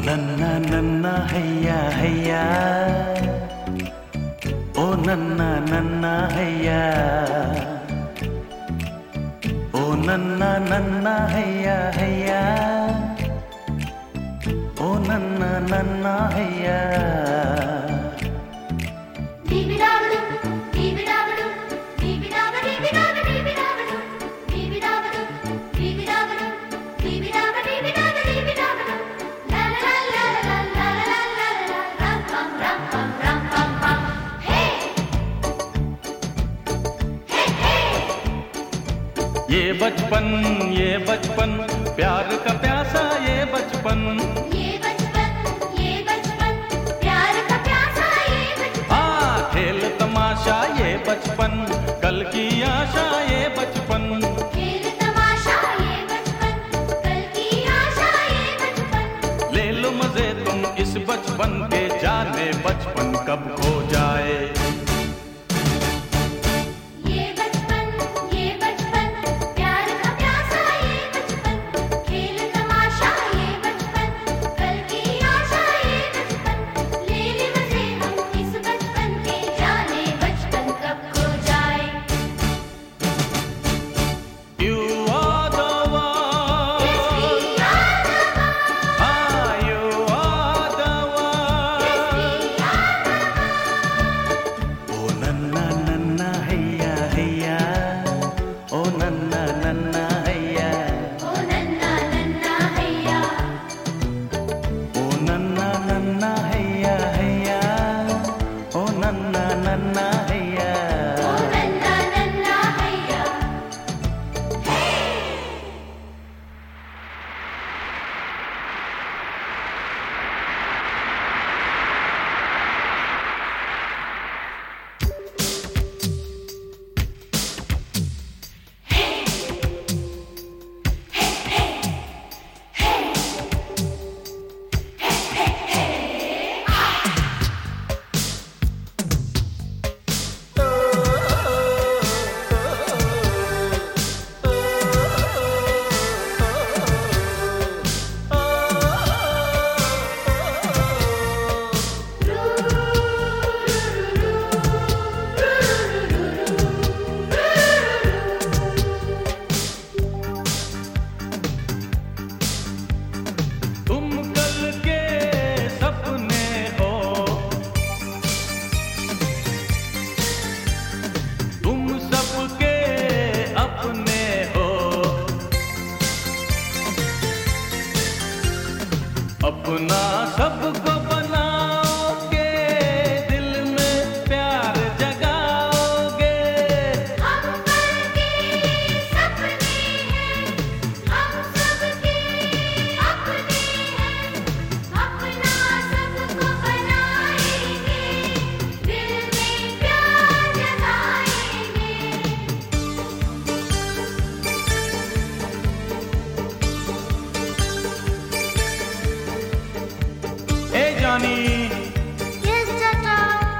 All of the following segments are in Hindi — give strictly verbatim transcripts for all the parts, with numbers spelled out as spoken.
नन्ना नन्ना हैया हैया, ओ नन्ना नन्ना हैया, ओ नन्ना नन्ना हैया हैया, ओ नन्ना नन्ना हैया। ये बचपन ये बचपन प्यार का प्यासा, ये बचपन ये बचपन ये बचपन प्यार का प्यासा, ये बचपन हाँ खेल तमाशा, ये बचपन कल की आशा, ये बचपन खेल तमाशा, ये बचपन कल की आशा, ये बचपन। ले लो मजे तुम इस बचपन के, जाने बचपन कब खो जाए। अपना सबको बनाओगे, दिल में प्यार जगाओगे। हम पर के सपने हैं, हम सबके अपने हैं, अपना सबको बनाएंगे, दिल में प्यार जगाएंगे। ए जानी Yes, Tata.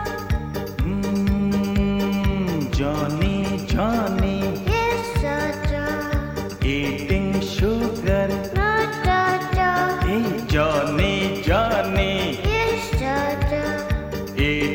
Hmm, Johnny, Johnny, Yes, Tata. eating sugar. No, Tata. Hey, Johnny, Johnny, Yes, Tata. eating